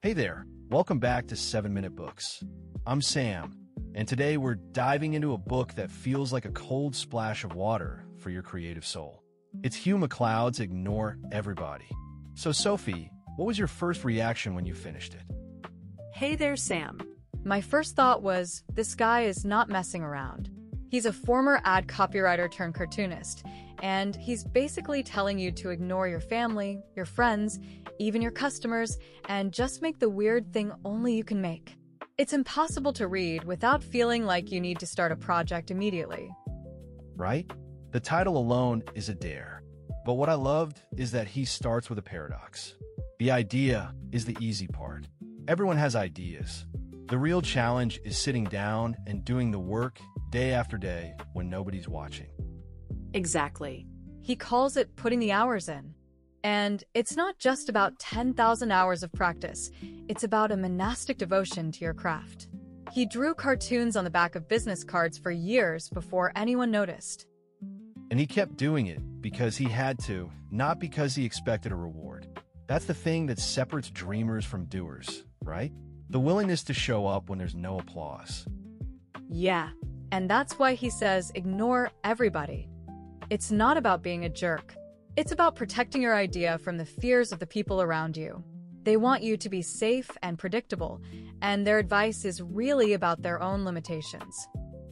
Hey there, welcome back to 7 Minute Books. I'm Sam, and today we're diving into a book that feels like a cold splash of water for your creative soul. It's Hugh MacLeod's Ignore Everybody. So Sophie, what was your first reaction when you finished it? Hey there, Sam. My first thought was, this guy is not messing around. He's a former ad copywriter turned cartoonist, and he's basically telling you to ignore your family, your friends, even your customers, and just make the weird thing only you can make. It's impossible to read without feeling like you need to start a project immediately. Right? The title alone is a dare. But what I loved is that he starts with a paradox. The idea is the easy part. Everyone has ideas. The real challenge is sitting down and doing the work day after day when nobody's watching. Exactly. He calls it putting the hours in. And it's not just about 10,000 hours of practice. It's about a monastic devotion to your craft. He drew cartoons on the back of business cards for years before anyone noticed. And he kept doing it because he had to, not because he expected a reward. That's the thing that separates dreamers from doers, right? The willingness to show up when there's no applause. Yeah, and that's why he says ignore everybody. It's not about being a jerk. It's about protecting your idea from the fears of the people around you. They want you to be safe and predictable, and their advice is really about their own limitations.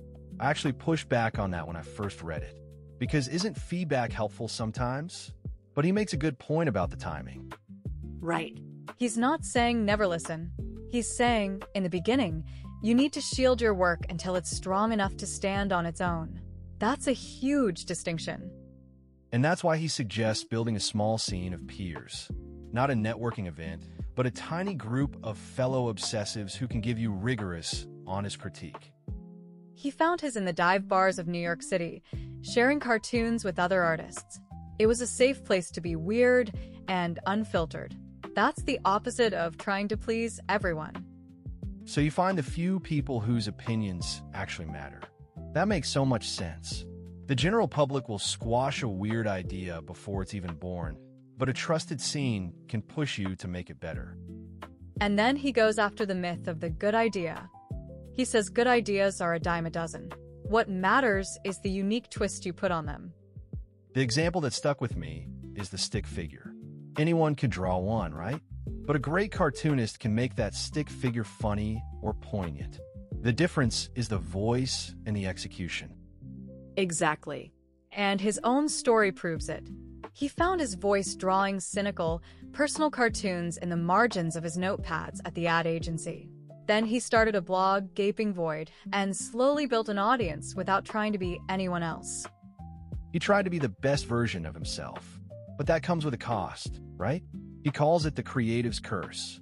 I actually pushed back on that when I first read it. Because isn't feedback helpful sometimes? But he makes a good point about the timing. Right. He's not saying never listen. He's saying, in the beginning, you need to shield your work until it's strong enough to stand on its own. That's a huge distinction. And that's why he suggests building a small scene of peers. Not a networking event, but a tiny group of fellow obsessives who can give you rigorous, honest critique. He found his in the dive bars of New York City, sharing cartoons with other artists. It was a safe place to be weird and unfiltered. That's the opposite of trying to please everyone. So you find the few people whose opinions actually matter. That makes so much sense. The general public will squash a weird idea before it's even born, but a trusted scene can push you to make it better. And then he goes after the myth of the good idea. He says good ideas are a dime a dozen. What matters is the unique twist you put on them. The example that stuck with me is the stick figure. Anyone could draw one, right? But a great cartoonist can make that stick figure funny or poignant. The difference is the voice and the execution. Exactly. And his own story proves it. He found his voice drawing cynical, personal cartoons in the margins of his notepads at the ad agency. Then he started a blog, Gaping Void, and slowly built an audience without trying to be anyone else. He tried to be the best version of himself, but that comes with a cost, right? He calls it the creative's curse.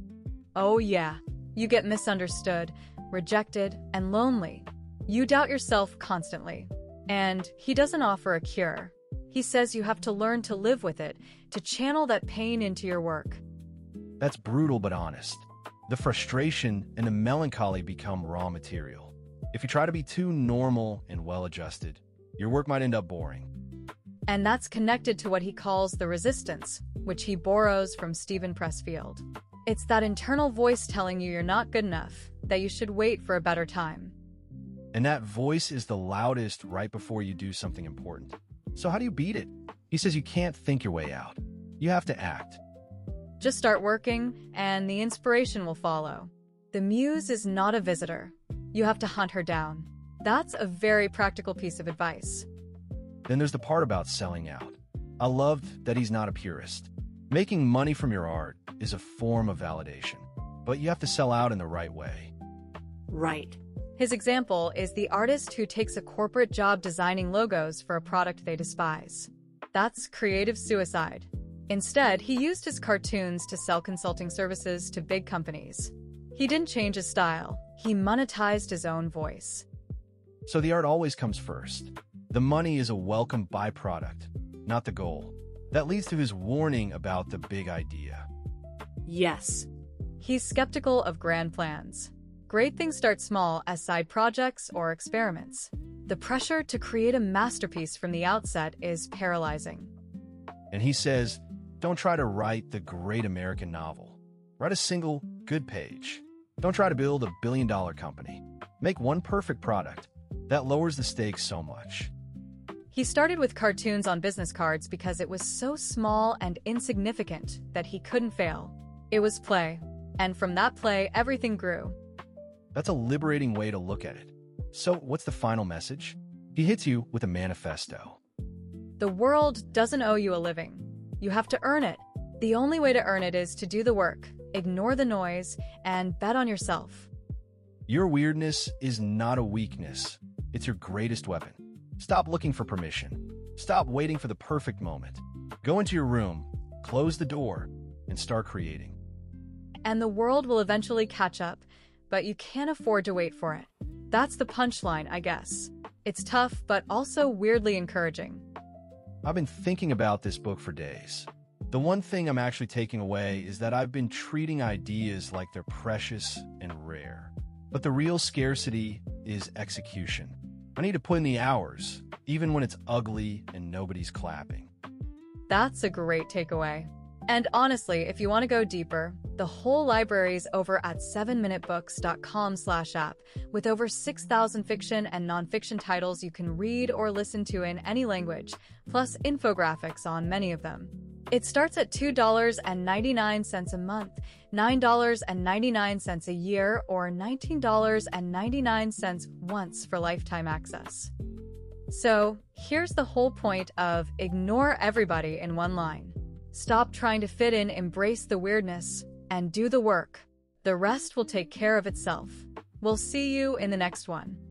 Oh yeah, you get misunderstood, rejected, and lonely. You doubt yourself constantly. And he doesn't offer a cure. He says you have to learn to live with it, to channel that pain into your work. That's brutal but honest. The frustration and the melancholy become raw material. If you try to be too normal and well-adjusted, your work might end up boring. And that's connected to what he calls the resistance, which he borrows from Steven Pressfield. It's that internal voice telling you you're not good enough, that you should wait for a better time. And that voice is the loudest right before you do something important. So how do you beat it? He says you can't think your way out. You have to act. Just start working, and the inspiration will follow. The muse is not a visitor. You have to hunt her down. That's a very practical piece of advice. Then there's the part about selling out. I loved that he's not a purist. Making money from your art is a form of validation, but you have to sell out in the right way. Right. His example is the artist who takes a corporate job designing logos for a product they despise. That's creative suicide. Instead, he used his cartoons to sell consulting services to big companies. He didn't change his style. He monetized his own voice. So the art always comes first. The money is a welcome byproduct, not the goal. That leads to his warning about the big idea. Yes. He's skeptical of grand plans. Great things start small as side projects or experiments. The pressure to create a masterpiece from the outset is paralyzing. And he says, don't try to write the great American novel. Write a single good page. Don't try to build a billion-dollar company. Make one perfect product. That lowers the stakes so much. He started with cartoons on business cards because it was so small and insignificant that he couldn't fail. It was play. And from that play, everything grew. That's a liberating way to look at it. So, what's the final message? He hits you with a manifesto. The world doesn't owe you a living. You have to earn it. The only way to earn it is to do the work, ignore the noise, and bet on yourself. Your weirdness is not a weakness. It's your greatest weapon. Stop looking for permission. Stop waiting for the perfect moment. Go into your room, close the door, and start creating. And the world will eventually catch up, but you can't afford to wait for it. That's the punchline, I guess. It's tough, but also weirdly encouraging. I've been thinking about this book for days. The one thing I'm actually taking away is that I've been treating ideas like they're precious and rare. But the real scarcity is execution. I need to put in the hours, even when it's ugly and nobody's clapping. That's a great takeaway. And honestly, if you want to go deeper, the whole library's over at 7minutebooks.com/app with over 6,000 fiction and nonfiction titles you can read or listen to in any language, plus infographics on many of them. It starts at $2.99 a month, $9.99 a year, or $19.99 once for lifetime access. So, here's the whole point of ignore everybody in one line. Stop trying to fit in, embrace the weirdness, and do the work. The rest will take care of itself. We'll see you in the next one.